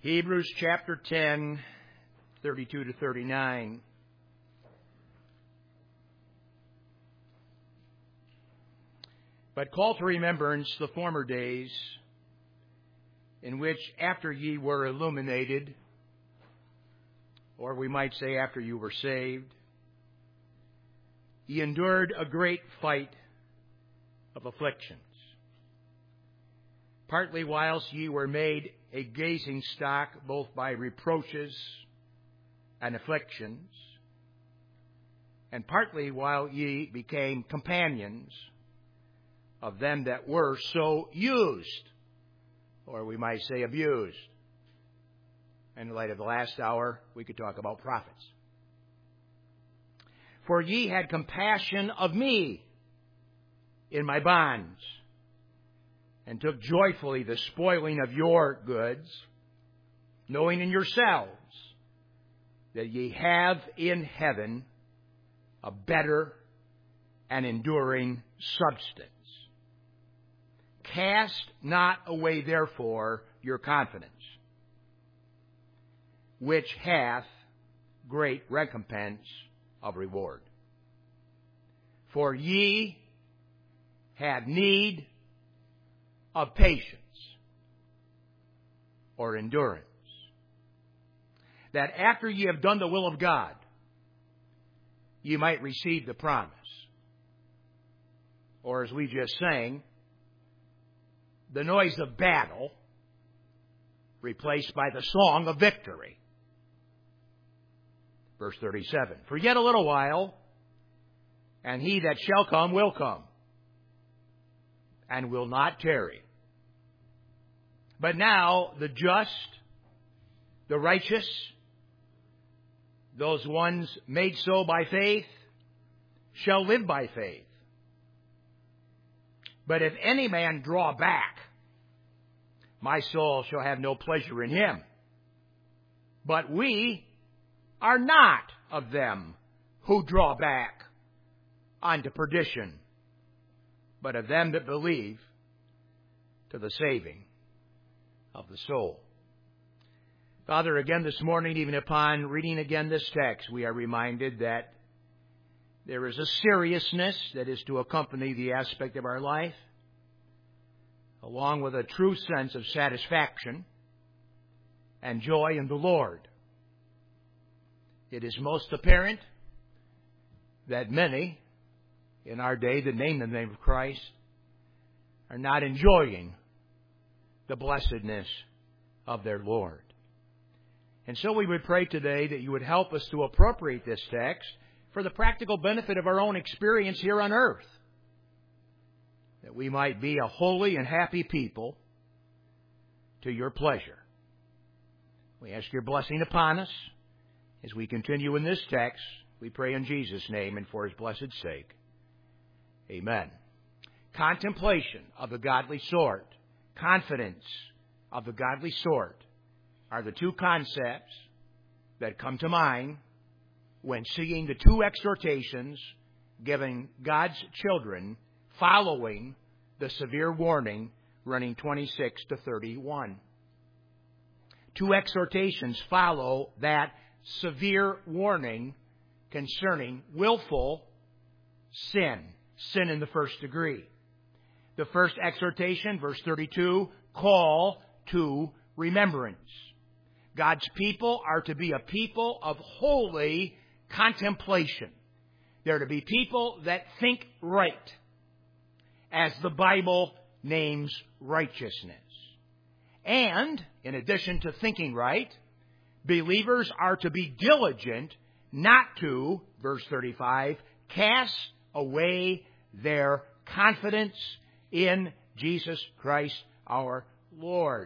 Hebrews chapter 10, 32 to 39. But call to remembrance the former days, in which after ye were illuminated, or we might say after you were saved, ye endured a great fight of afflictions, partly whilst ye were made a gazing stock both by reproaches and afflictions, and partly while ye became companions of them that were so used, or we might say abused. In light of the last hour, we could talk about prophets. For ye had compassion of me in my bonds, and took joyfully the spoiling of your goods, knowing in yourselves that ye have in heaven a better and enduring substance. Cast not away therefore your confidence, which hath great recompense of reward. For ye had need of patience or endurance, that after ye have done the will of God, ye might receive the promise. Or as we just sang, the noise of battle replaced by the song of victory. Verse 37, for yet a little while, and he that shall come will come, and will not tarry. But now the just, the righteous, those ones made so by faith, shall live by faith. But if any man draw back, my soul shall have no pleasure in him. But we are not of them who draw back unto perdition, but of them that believe to the saving of the soul. Father, again this morning, even upon reading again this text, we are reminded that there is a seriousness that is to accompany the aspect of our life, along with a true sense of satisfaction and joy in the Lord. It is most apparent that many in our day that name the name of Christ are not enjoying the blessedness of their Lord. And so we would pray today that you would help us to appropriate this text for the practical benefit of our own experience here on earth, that we might be a holy and happy people to your pleasure. We ask your blessing upon us as we continue in this text. We pray in Jesus' name and for his blessed sake. Amen. Contemplation of the godly sort, confidence of the godly sort are the two concepts that come to mind when seeing the two exhortations given God's children following the severe warning running 26 to 31. Two exhortations follow that severe warning concerning willful sin in the first degree. The first exhortation, verse 32, call to remembrance. God's people are to be a people of holy contemplation. They're to be people that think right, as the Bible names righteousness. And, in addition to thinking right, believers are to be diligent not to, verse 35, cast away their confidence in Jesus Christ our Lord.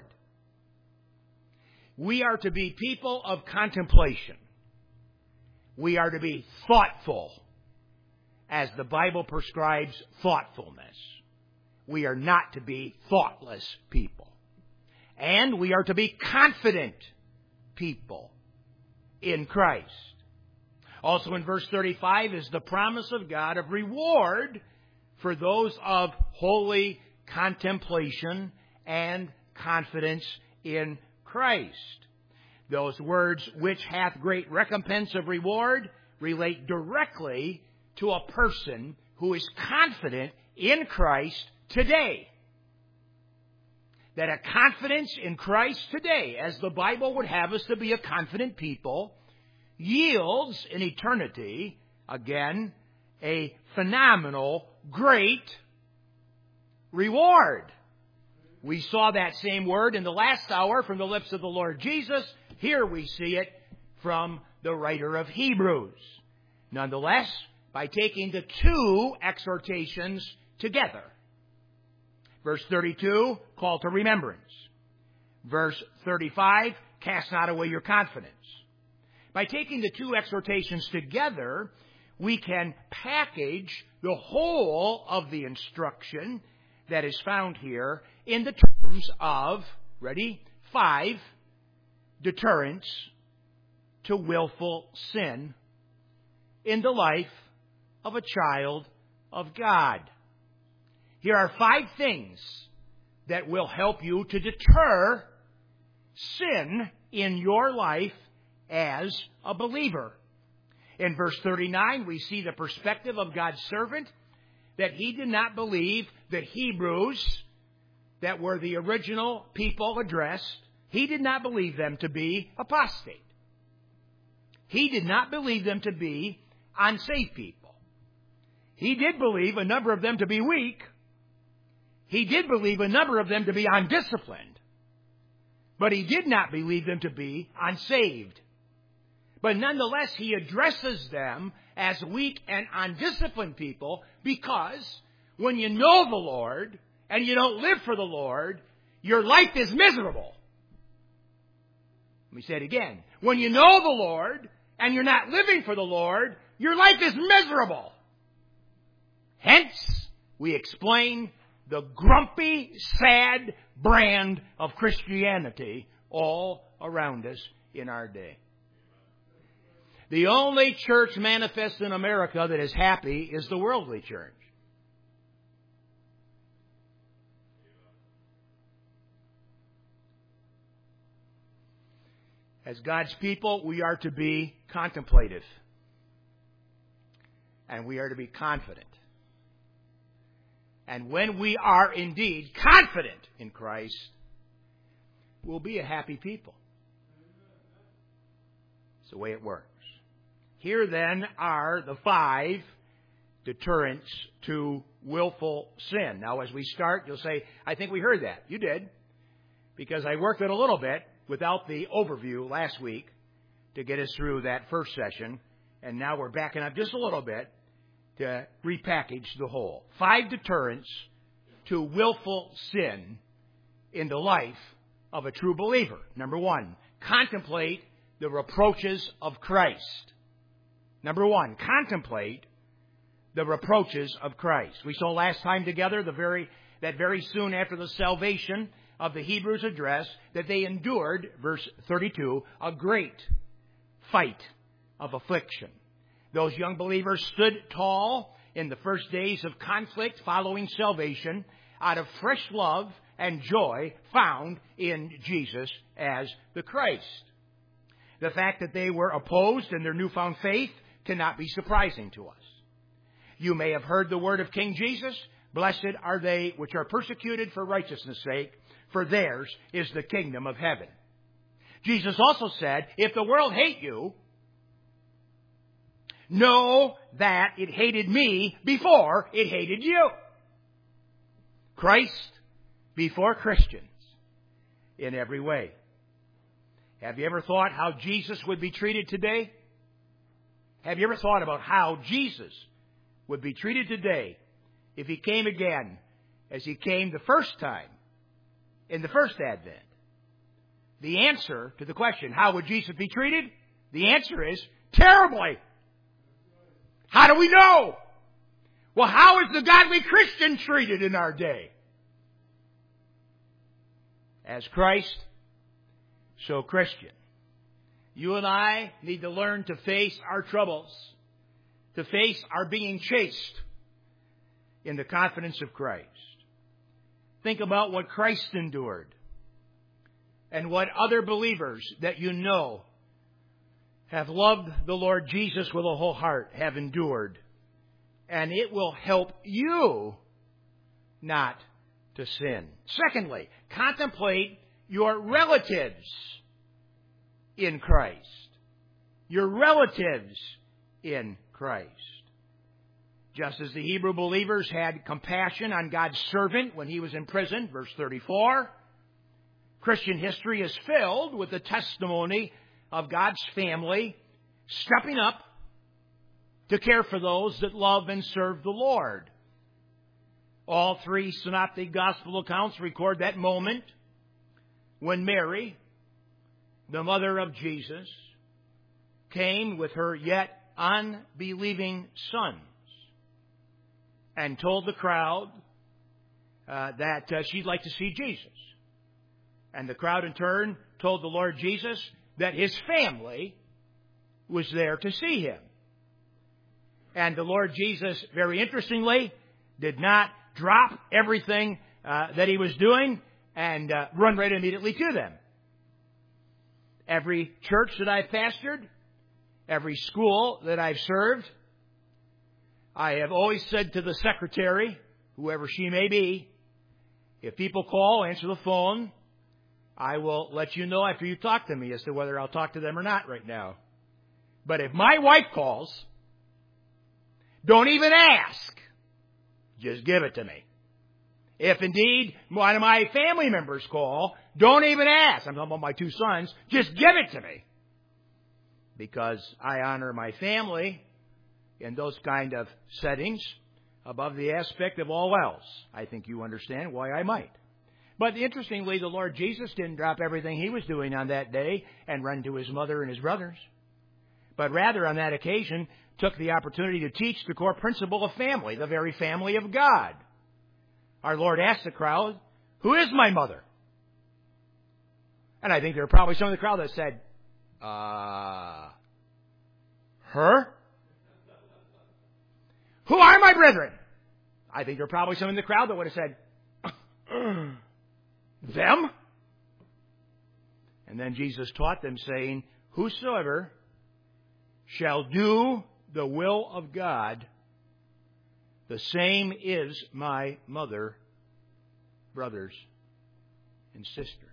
We are to be people of contemplation. We are to be thoughtful, as the Bible prescribes thoughtfulness. We are not to be thoughtless people. And we are to be confident people in Christ. Also in verse 35 is the promise of God of reward for those of holy contemplation and confidence in Christ. Those words, which hath great recompense of reward, relate directly to a person who is confident in Christ today. That a confidence in Christ today, as the Bible would have us to be a confident people, yields in eternity, again, a phenomenal, great reward. We saw that same word in the last hour from the lips of the Lord Jesus. Here we see it from the writer of Hebrews. Nonetheless, by taking the two exhortations together. Verse 32, call to remembrance. Verse 35, cast not away your confidence. By taking the two exhortations together, we can package the whole of the instruction that is found here in the terms of, ready, 5 deterrents to willful sin in the life of a child of God. Here are 5 things that will help you to deter sin in your life as a believer. In verse 39, we see the perspective of God's servant that he did not believe the Hebrews that were the original people addressed. He did not believe them to be apostate. He did not believe them to be unsaved people. He did believe a number of them to be weak. He did believe a number of them to be undisciplined. But he did not believe them to be unsaved. But nonetheless, he addresses them as weak and undisciplined people because when you know the Lord and you don't live for the Lord, your life is miserable. Let me say it again. When you know the Lord and you're not living for the Lord, your life is miserable. Hence, we explain the grumpy, sad brand of Christianity all around us in our day. The only church manifest in America that is happy is the worldly church. As God's people, we are to be contemplative. And we are to be confident. And when we are indeed confident in Christ, we'll be a happy people. It's the way it works. Here then are the 5 deterrents to willful sin. Now as we start, you'll say, I think we heard that. You did. Because I worked it a little bit without the overview last week to get us through that first session. And now we're backing up just a little bit to repackage the whole. 5 deterrents to willful sin in the life of a true believer. Number 1, contemplate the reproaches of Christ. Number 1, contemplate the reproaches of Christ. We saw last time together that very soon after the salvation of the Hebrews address, that they endured, verse 32, a great fight of affliction. Those young believers stood tall in the first days of conflict following salvation out of fresh love and joy found in Jesus as the Christ. The fact that they were opposed in their newfound faith cannot be surprising to us. You may have heard the word of King Jesus, blessed are they which are persecuted for righteousness' sake, for theirs is the kingdom of heaven. Jesus also said, if the world hate you, know that it hated me before it hated you. Christ before Christians in every way. Have you ever thought how Jesus would be treated today? Have you ever thought about how Jesus would be treated today if he came again as he came the first time in the first Advent? The answer to the question, how would Jesus be treated? The answer is terribly. How do we know? Well, how is the godly Christian treated in our day? As Christ, so Christian. You and I need to learn to face our troubles, to face our being chased in the confidence of Christ. Think about what Christ endured and what other believers that you know have loved the Lord Jesus with a whole heart have endured. And it will help you not to sin. Secondly, contemplate your relatives in Christ. Your relatives in Christ. Just as the Hebrew believers had compassion on God's servant when he was in prison, verse 34, Christian history is filled with the testimony of God's family stepping up to care for those that love and serve the Lord. All three synoptic gospel accounts record that moment when Mary, the mother of Jesus, came with her yet unbelieving sons and told the crowd that she'd like to see Jesus. And the crowd in turn told the Lord Jesus that his family was there to see him. And the Lord Jesus, very interestingly, did not drop everything that he was doing and run right immediately to them. Every church that I've pastored, every school that I've served, I have always said to the secretary, whoever she may be, if people call, answer the phone, I will let you know after you talk to me as to whether I'll talk to them or not right now. But if my wife calls, don't even ask. Just give it to me. If indeed one of my family members call, don't even ask. I'm talking about my two sons. Just give it to me. Because I honor my family in those kind of settings above the aspect of all else. I think you understand why I might. But interestingly, the Lord Jesus didn't drop everything he was doing on that day and run to his mother and his brothers. But rather, on that occasion, took the opportunity to teach the core principle of family, the very family of God. Our Lord asked the crowd, "Who is my mother?" And I think there were probably some of the crowd that said, her? Who are my brethren? I think there were probably some in the crowd that would have said, them? And then Jesus taught them, saying, whosoever shall do the will of God, the same is my mother, brothers, and sister.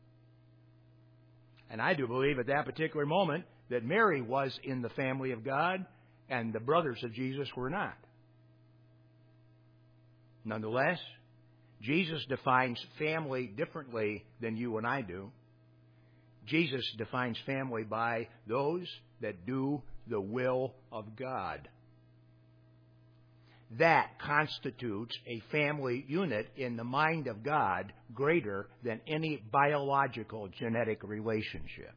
And I do believe at that particular moment that Mary was in the family of God and the brothers of Jesus were not. Nonetheless, Jesus defines family differently than you and I do. Jesus defines family by those that do the will of God. That constitutes a family unit in the mind of God greater than any biological genetic relationship.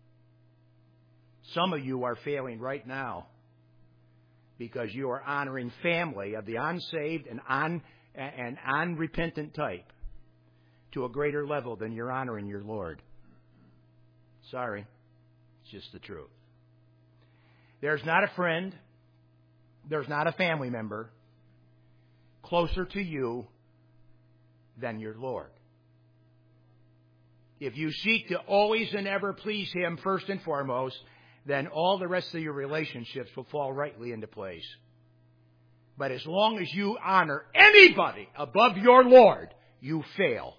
Some of you are failing right now because you are honoring family of the unsaved and unrepentant type to a greater level than you're honoring your Lord. Sorry, it's just the truth. There's not a friend, there's not a family member closer to you than your Lord. If you seek to always and ever please Him first and foremost, then all the rest of your relationships will fall rightly into place. But as long as you honor anybody above your Lord, you fail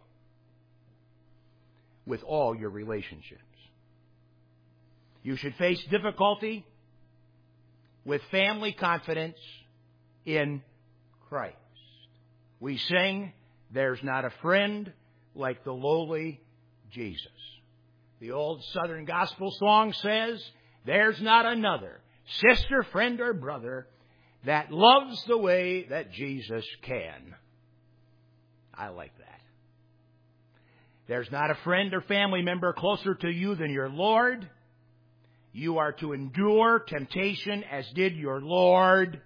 with all your relationships. You should face difficulty with family confidence in Christ. We sing, there's not a friend like the lowly Jesus. The old Southern gospel song says, there's not another sister, friend, or brother that loves the way that Jesus can. I like that. There's not a friend or family member closer to you than your Lord. You are to endure temptation as did your Lord.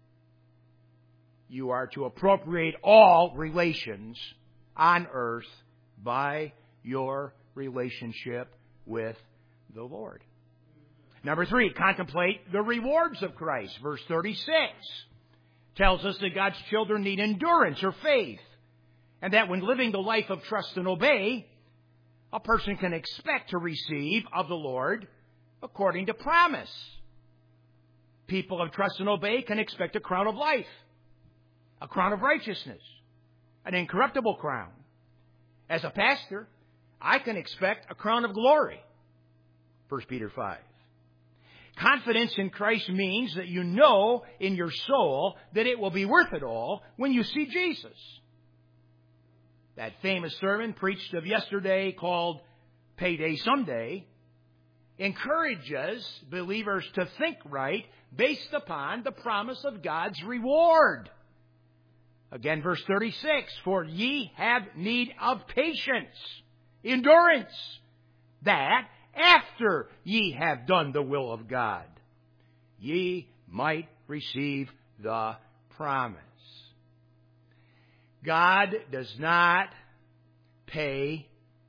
You are to appropriate all relations on earth by your relationship with the Lord. Number 3, contemplate the rewards of Christ. Verse 36 tells us that God's children need endurance or faith, and that when living the life of trust and obey, a person can expect to receive of the Lord according to promise. People of trust and obey can expect a crown of life, a crown of righteousness, an incorruptible crown. As a pastor, I can expect a crown of glory. 1 Peter 5. Confidence in Christ means that you know in your soul that it will be worth it all when you see Jesus. That famous sermon preached of yesterday called Payday Someday encourages believers to think right based upon the promise of God's reward. Again, verse 36, for ye have need of patience, endurance, that after ye have done the will of God, ye might receive the promise. God does not pay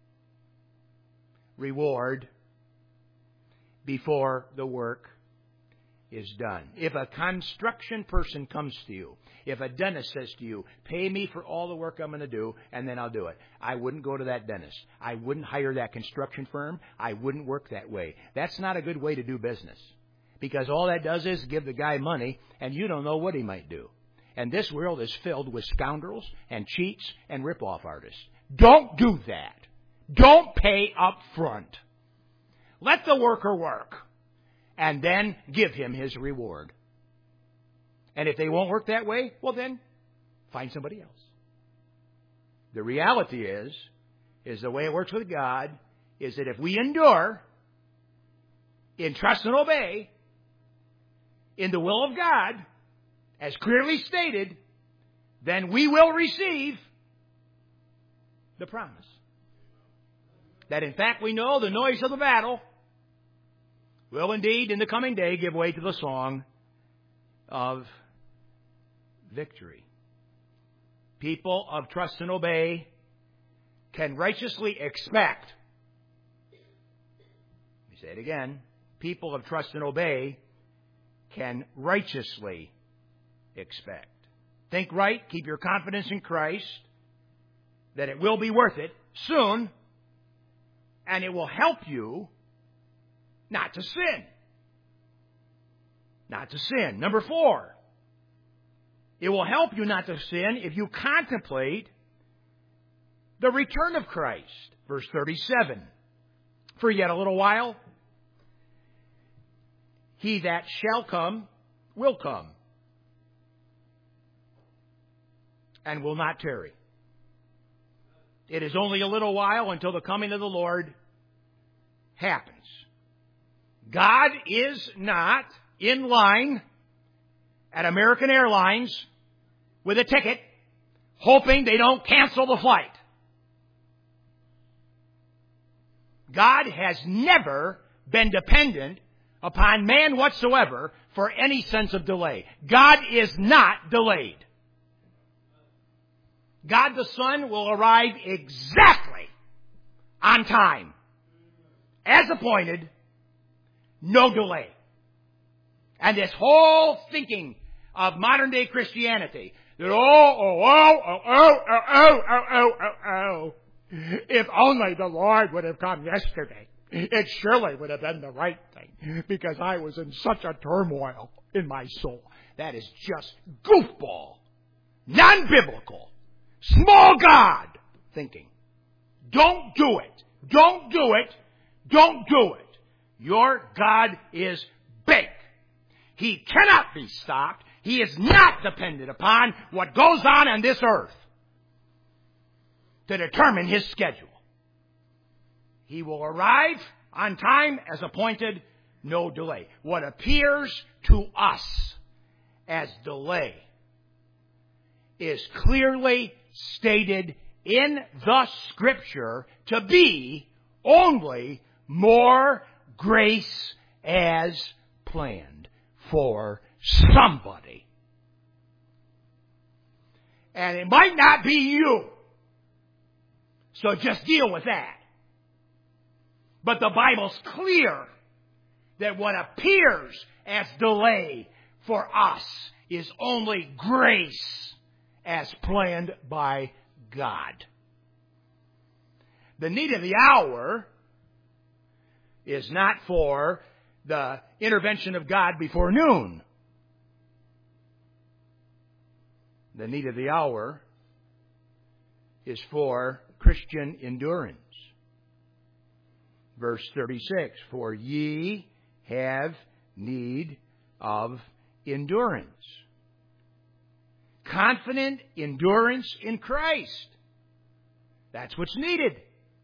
reward before the work is done. If a construction person comes to you, if a dentist says to you, pay me for all the work I'm going to do, and then I'll do it, I wouldn't go to that dentist. I wouldn't hire that construction firm. I wouldn't work that way. That's not a good way to do business, because all that does is give the guy money, and you don't know what he might do. And this world is filled with scoundrels and cheats and rip-off artists. Don't do that. Don't pay up front. Let the worker work, and then give him his reward. And if they won't work that way, well then, find somebody else. The reality is the way it works with God, is that if we endure in trust and obey, in the will of God, as clearly stated, then we will receive the promise. That in fact we know the noise of the battle will indeed in the coming day give way to the song of victory. People of trust and obey can righteously expect, let me say it again, people of trust and obey can righteously expect. Think right, keep your confidence in Christ, that it will be worth it soon, and it will help you not to sin. Not to sin. Number 4, it will help you not to sin if you contemplate the return of Christ. Verse 37, for yet a little while, he that shall come will come, and will not tarry. It is only a little while until the coming of the Lord happens. God is not in line at American Airlines with a ticket, hoping they don't cancel the flight. God has never been dependent upon man whatsoever for any sense of delay. God is not delayed. God the Son will arrive exactly on time, as appointed, no delay. And this whole thinking of modern day Christianity, that if only the Lord would have come yesterday, it surely would have been the right thing, because I was in such a turmoil in my soul. That is just goofball, non-biblical, small God thinking. Don't do it. Don't do it. Don't do it. Your God is big. He cannot be stopped. He is not dependent upon what goes on this earth to determine His schedule. He will arrive on time as appointed, no delay. What appears to us as delay is clearly stated in the Scripture to be only more grace as planned for somebody. And it might not be you. So just deal with that. But the Bible's clear that what appears as delay for us is only grace as planned by God. The need of the hour is not for the intervention of God before noon. The need of the hour is for Christian endurance. Verse 36, for ye have need of endurance. Confident endurance in Christ. That's what's needed.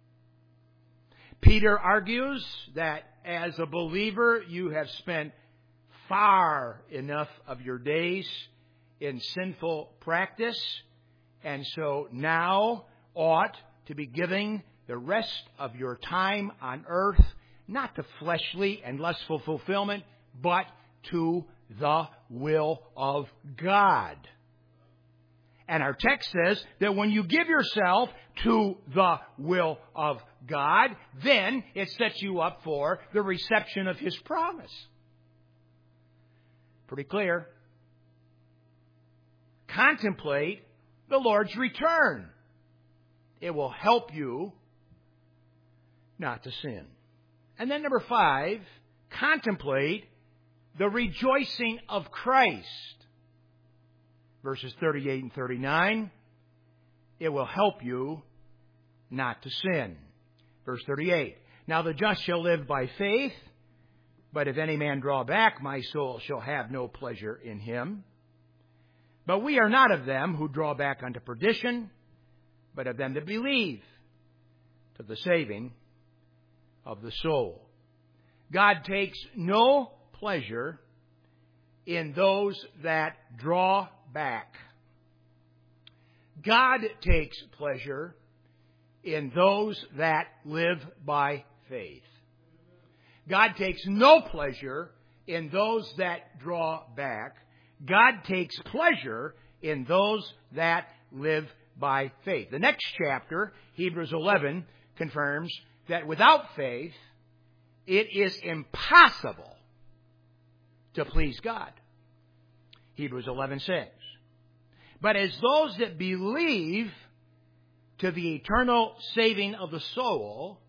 Peter argues that as a believer, you have spent far enough of your days in sinful practice, and so now ought to be giving the rest of your time on earth, not to fleshly and lustful fulfillment, but to the will of God. And our text says that when you give yourself to the will of God, then it sets you up for the reception of His promise. Pretty clear. Contemplate the Lord's return. It will help you not to sin. And then number 5, contemplate the rejoicing of Christ. Verses 38 and 39, it will help you not to sin. Verse 38, now the just shall live by faith, but if any man draw back, my soul shall have no pleasure in him. But we are not of them who draw back unto perdition, but of them that believe to the saving of the soul. God takes no pleasure in those that draw back. God takes pleasure in those that live by faith. God takes no pleasure in those that draw back. God takes pleasure in those that live by faith. The next chapter, Hebrews 11, confirms that without faith, it is impossible to please God. Hebrews 11:6. But as those that believe to the eternal saving of the soul,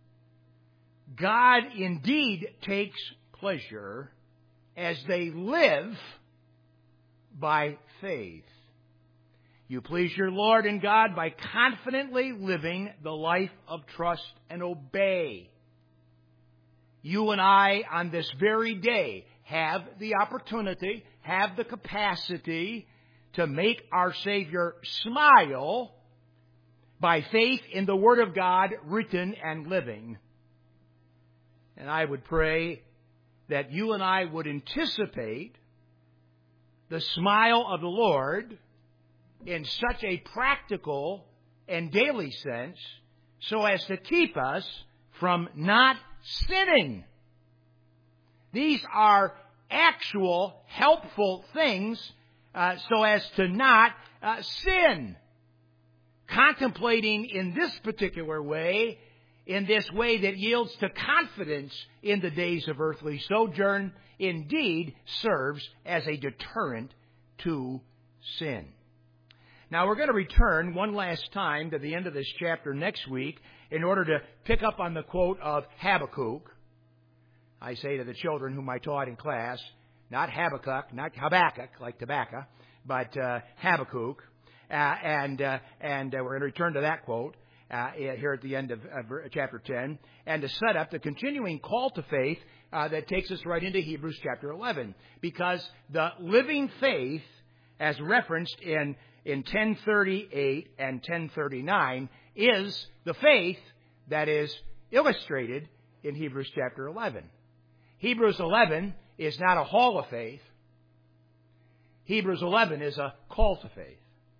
God indeed takes pleasure as they live by faith. You please your Lord and God by confidently living the life of trust and obey. You and I on this very day have the opportunity, have the capacity to make our Savior smile by faith in the Word of God written and living. And I would pray that you and I would anticipate the smile of the Lord in such a practical and daily sense so as to keep us from not sinning. These are actual helpful things so as to not sin. Contemplating in this particular way, in this way that yields to confidence in the days of earthly sojourn, indeed serves as a deterrent to sin. Now we're going to return one last time to the end of this chapter next week in order to pick up on the quote of Habakkuk. I say to the children whom I taught in class, not Habakkuk, not Habakkuk, like tobacco, but Habakkuk. And we're going to return to that quote here at the end of chapter 10, and to set up the continuing call to faith that takes us right into Hebrews chapter 11. Because the living faith, as referenced in 1038 and 1039, is the faith that is illustrated in Hebrews chapter 11. Hebrews 11 is not a hall of faith. Hebrews 11 is a call to faith.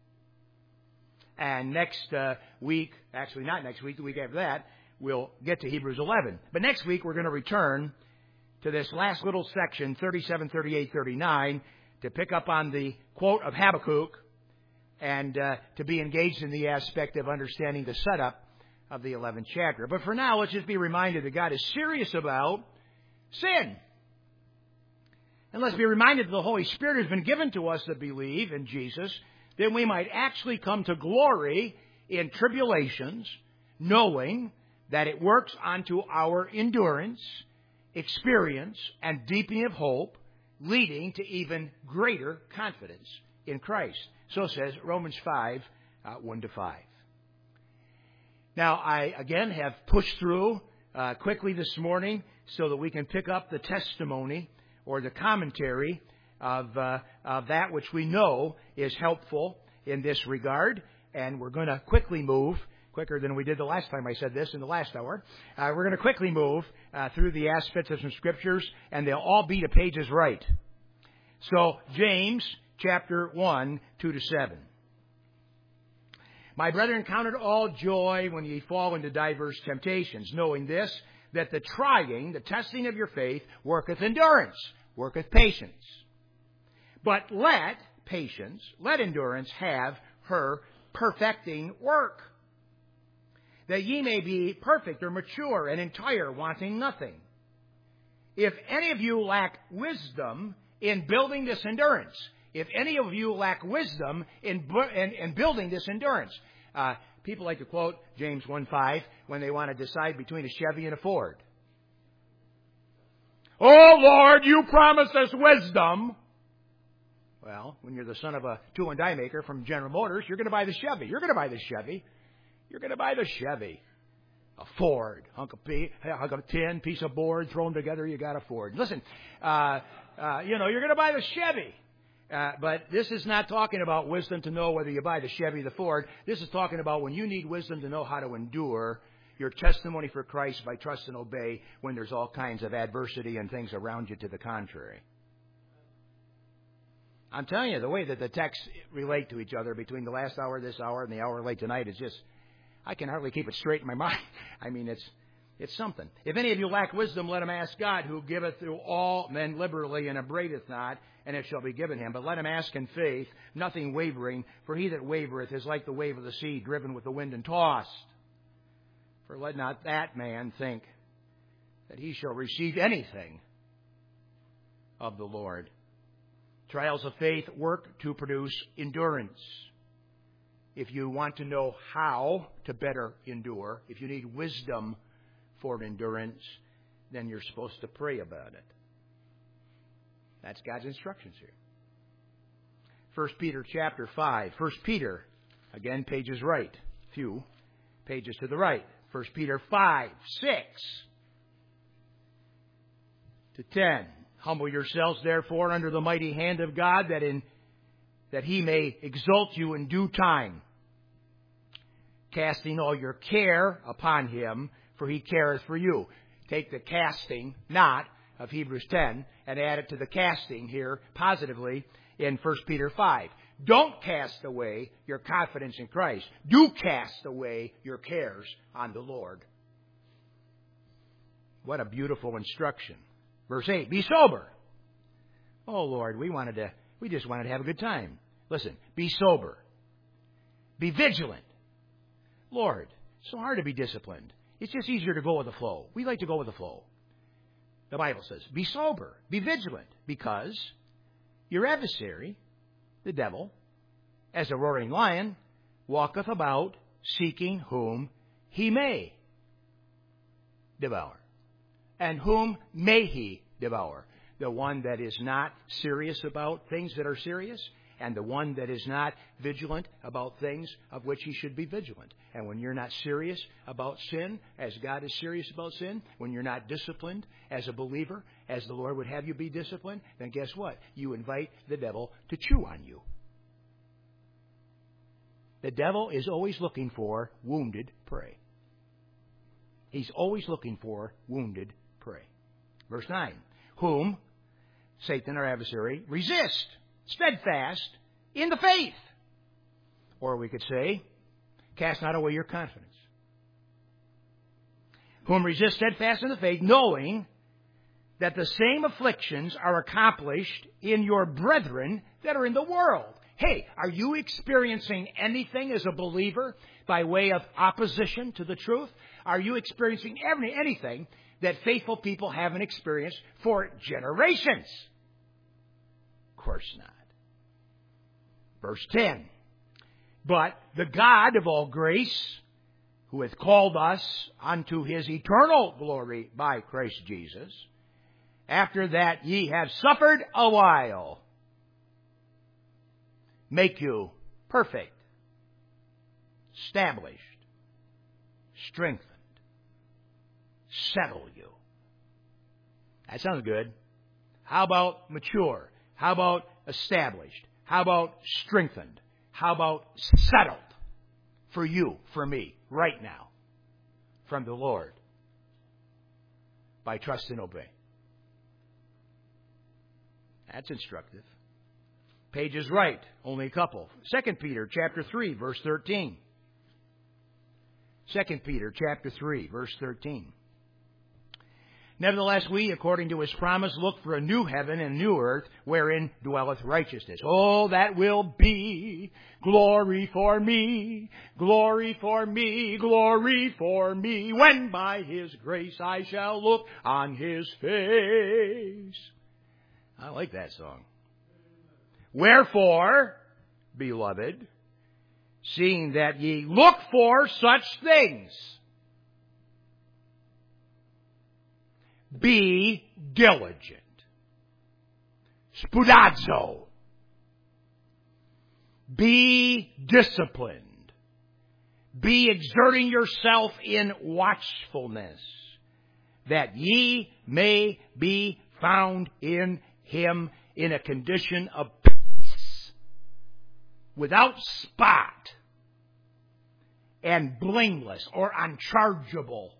And next week, actually not next week, the week after that, we'll get to Hebrews 11. But next week, we're going to return to this last little section, 37, 38, 39, to pick up on the quote of Habakkuk and to be engaged in the aspect of understanding the setup of the 11th chapter. But for now, let's just be reminded that God is serious about sin. And let's be reminded that the Holy Spirit has been given to us that believe in Jesus, that we might actually come to glory in tribulations, knowing that it works unto our endurance, experience, and deepening of hope, leading to even greater confidence in Christ. So says Romans 5, 1-5. Now, I again have pushed through quickly this morning so that we can pick up the testimony or the commentary of that which we know is helpful in this regard. And we're going to quickly move, quicker than we did the last time I said this in the last hour. We're going to quickly move through the aspects of some scriptures, and they'll all be to pages right. So, James chapter 1, 2-7. My brethren, count it all joy when ye fall into diverse temptations, knowing this, that the trying, the testing of your faith, worketh endurance, worketh patience. But let endurance have her perfecting work, that ye may be perfect or mature and entire, wanting nothing. If any of you lack wisdom in building this endurance, people like to quote James 1:5 when they want to decide between a Chevy and a Ford. Oh, Lord, you promised us wisdom. Well, when you're the son of a tool and die maker from General Motors, you're going to buy the Chevy. You're going to buy the Chevy. A Ford. Hunk of tin, piece of board, thrown together, you got a Ford. Listen, you're going to buy the Chevy. But this is not talking about wisdom to know whether you buy the Chevy or the Ford. This is talking about when you need wisdom to know how to endure your testimony for Christ by trust and obey when there's all kinds of adversity and things around you to the contrary. I'm telling you, the way that the texts relate to each other between the last hour, this hour, and the hour late tonight is just, I can hardly keep it straight in my mind. I mean, it's something. If any of you lack wisdom, let him ask God, who giveth to all men liberally and upbraideth not, and it shall be given him. But let him ask in faith, nothing wavering, for he that wavereth is like the wave of the sea, driven with the wind and tossed. For let not that man think that he shall receive anything of the Lord. Trials of faith work to produce endurance. If you want to know how to better endure, if you need wisdom for endurance, then you're supposed to pray about it. That's God's instructions here. 1 Peter chapter 5. 1 Peter, again, pages right. Few pages to the right. 1 Peter 5, 6-10. Humble yourselves, therefore, under the mighty hand of God, that he may exalt you in due time, casting all your care upon him, for he careth for you. Take the casting, not, of Hebrews 10, and add it to the casting here, positively, in 1 Peter 5. Don't cast away your confidence in Christ. Do cast away your cares on the Lord. What a beautiful instruction. Verse 8, be sober. Oh, Lord, we just wanted to have a good time. Listen, be sober. Be vigilant. Lord, it's so hard to be disciplined. It's just easier to go with the flow. We like to go with the flow. The Bible says, be sober, be vigilant, because your adversary, the devil, as a roaring lion, walketh about, seeking whom he may devour. And whom may he devour? The one that is not serious about things that are serious, and the one that is not vigilant about things of which he should be vigilant. And when you're not serious about sin, as God is serious about sin, when you're not disciplined as a believer, as the Lord would have you be disciplined, then guess what? You invite the devil to chew on you. The devil is always looking for wounded prey. He's always looking for wounded prey. Verse 9. Whom Satan, our adversary, resist, steadfast in the faith. Or we could say, cast not away your confidence. Whom resist steadfast in the faith, knowing that the same afflictions are accomplished in your brethren that are in the world. Hey, are you experiencing anything as a believer by way of opposition to the truth? Are you experiencing anything that faithful people haven't experienced for generations? Of course not. Verse 10. But the God of all grace, who hath called us unto his eternal glory by Christ Jesus, after that ye have suffered a while, make you perfect, established, strengthened, settle you. That sounds good. How about mature? How about established? How about strengthened? How about settled for you, for me, right now, from the Lord, by trust and obey? That's instructive. Page is right, only a couple. 2 Peter chapter 3, verse 13. 2 Peter chapter 3, verse 13. Nevertheless, we, according to his promise, look for a new heaven and a new earth, wherein dwelleth righteousness. Oh, that will be glory for me, glory for me, glory for me, when by his grace I shall look on his face. I like that song. Wherefore, beloved, seeing that ye look for such things, be diligent. Spoudazo. Be disciplined. Be exerting yourself in watchfulness, that ye may be found in him in a condition of peace, without spot, and blameless or unchargeable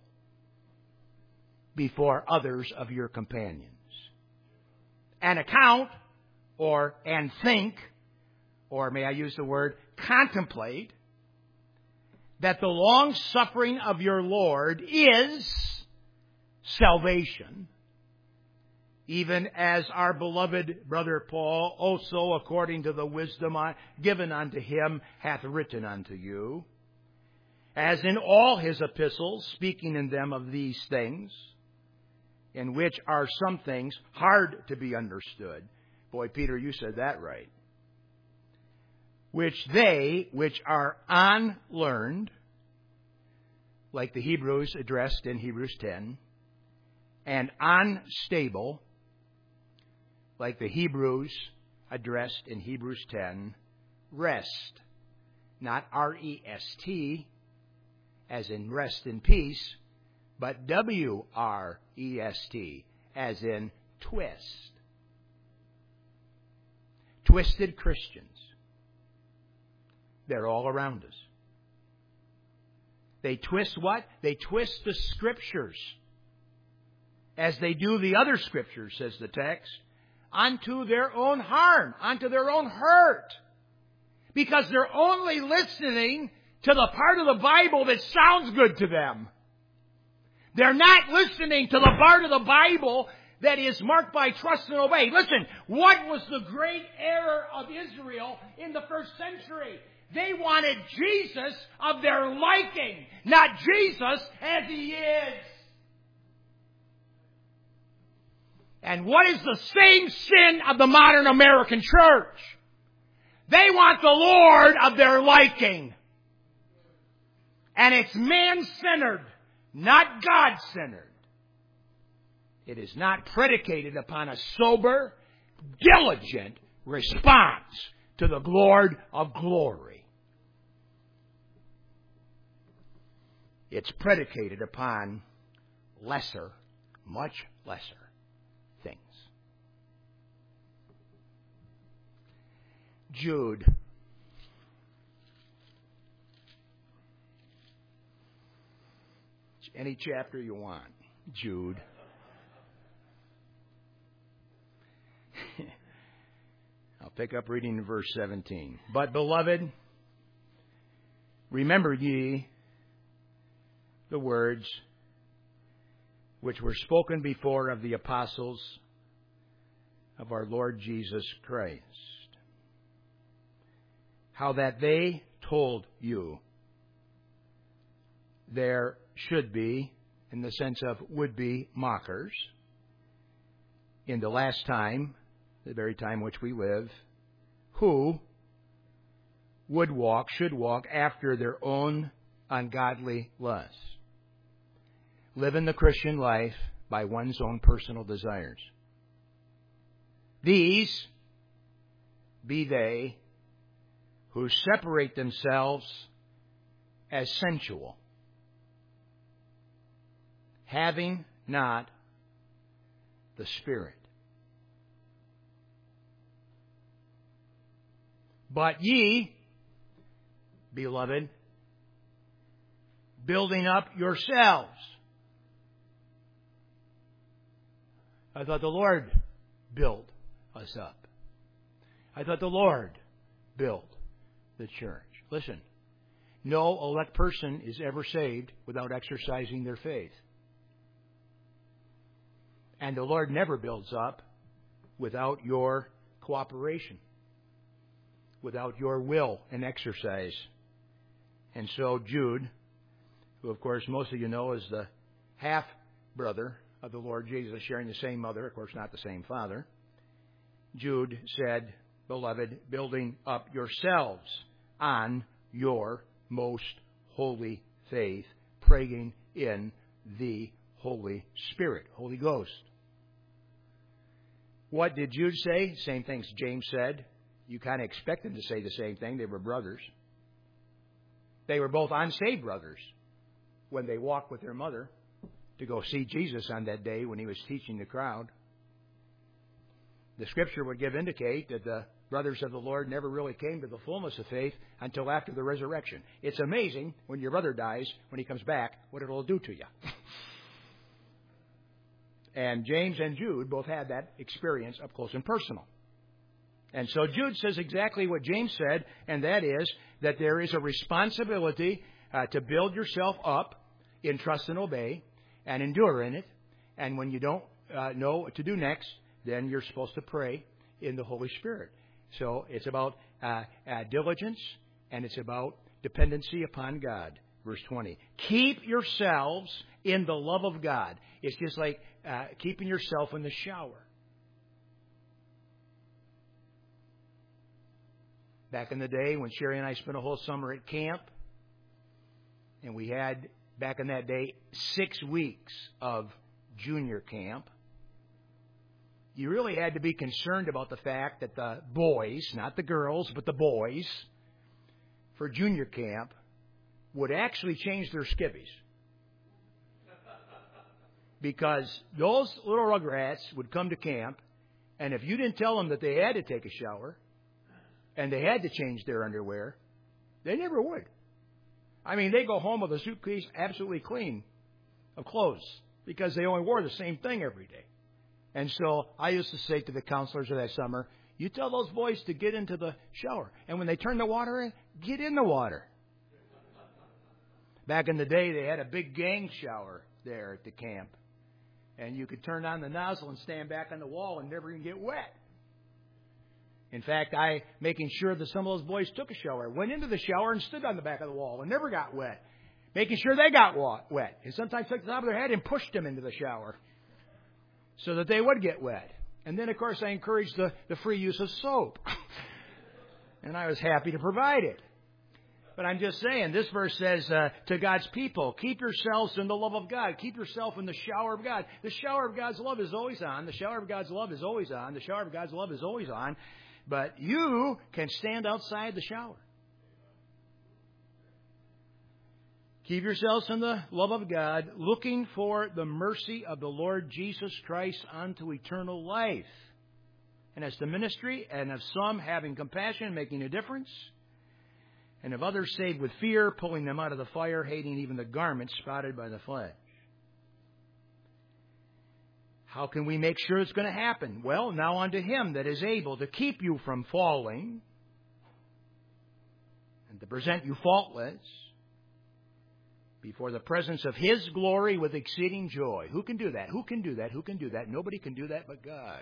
before others of your companions. And account, and think, or may I use the word, contemplate, that the long suffering of your Lord is salvation, even as our beloved brother Paul also, according to the wisdom given unto him, hath written unto you, as in all his epistles, speaking in them of these things, in which are some things hard to be understood. Boy, Peter, you said that right. Which they, which are unlearned, like the Hebrews addressed in Hebrews 10, and unstable, like the Hebrews addressed in Hebrews 10, rest. Not R-E-S-T, as in rest in peace, but W-R-E-S-T, as in twist. Twisted Christians. They're all around us. They twist what? They twist the Scriptures, as they do the other Scriptures, says the text, unto their own harm, unto their own hurt. Because they're only listening to the part of the Bible that sounds good to them. They're not listening to the part of the Bible that is marked by trust and obey. Listen, what was the great error of Israel in the first century? They wanted Jesus of their liking, not Jesus as he is. And what is the same sin of the modern American church? They want the Lord of their liking. And it's man-centered, not God-centered. It is not predicated upon a sober, diligent response to the Lord of glory. It's predicated upon lesser, much lesser things. Jude. Any chapter you want. Jude. I'll pick up reading in verse 17. But, beloved, remember ye the words which were spoken before of the apostles of our Lord Jesus Christ, how that they told you there should be, in the sense of would be, mockers in the last time, the very time which we live, who should walk after their own ungodly lusts. Living the Christian life by one's own personal desires. These be they who separate themselves as sensual, having not the Spirit. But ye, beloved, building up yourselves. I thought the Lord built us up. I thought the Lord built the church. Listen, no elect person is ever saved without exercising their faith. And the Lord never builds up without your cooperation, without your will and exercise. And so Jude, who of course most of you know is the half-brother of the Lord Jesus, sharing the same mother, of course not the same father, Jude said, beloved, building up yourselves on your most holy faith, praying in the Holy Spirit, Holy Ghost. What did Jude say? Same things James said. You kind of expect them to say the same thing. They were brothers. They were both unsaved brothers when they walked with their mother to go see Jesus on that day when he was teaching the crowd. The Scripture would indicate that the brothers of the Lord never really came to the fullness of faith until after the resurrection. It's amazing when your brother dies, when he comes back, what it'll do to you. And James and Jude both had that experience up close and personal. And so Jude says exactly what James said, and that is that there is a responsibility to build yourself up in trust and obey and endure in it. And when you don't know what to do next, then you're supposed to pray in the Holy Spirit. So it's about diligence, and it's about dependency upon God. Verse 20. Keep yourselves in the love of God. It's just like keeping yourself in the shower. Back in the day when Sherry and I spent a whole summer at camp, and we had, back in that day, 6 weeks of junior camp, you really had to be concerned about the fact that the boys, not the girls, but the boys, for junior camp, would actually change their skivvies. Because those little rugrats would come to camp, and if you didn't tell them that they had to take a shower, and they had to change their underwear, they never would. I mean, they go home with a suitcase absolutely clean of clothes because they only wore the same thing every day. And so I used to say to the counselors of that summer, you tell those boys to get into the shower. And when they turn the water in, get in the water. Back in the day, they had a big gang shower there at the camp. And you could turn on the nozzle and stand back on the wall and never even get wet. In fact, making sure that some of those boys took a shower, went into the shower and stood on the back of the wall and never got wet. Making sure they got wet. And sometimes took the top of their head and pushed them into the shower so that they would get wet. And then, of course, I encouraged the free use of soap. And I was happy to provide it. But I'm just saying, this verse says to God's people, keep yourselves in the love of God. Keep yourself in the shower of God. The shower of God's love is always on. The shower of God's love is always on. The shower of God's love is always on. But you can stand outside the shower. Keep yourselves in the love of God, looking for the mercy of the Lord Jesus Christ unto eternal life. And as to ministry, and of some having compassion, making a difference, and of others saved with fear, pulling them out of the fire, hating even the garments spotted by the flesh. How can we make sure it's going to happen? Well, now unto Him that is able to keep you from falling and to present you faultless before the presence of His glory with exceeding joy. Who can do that? Who can do that? Who can do that? Nobody can do that but God.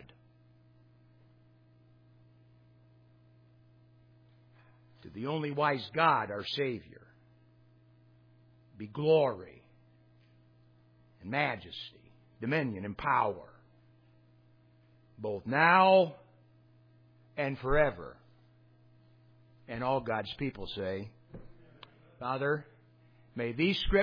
To the only wise God, our Savior, be glory and majesty, dominion and power, both now and forever. And all God's people say, Father, May these scriptures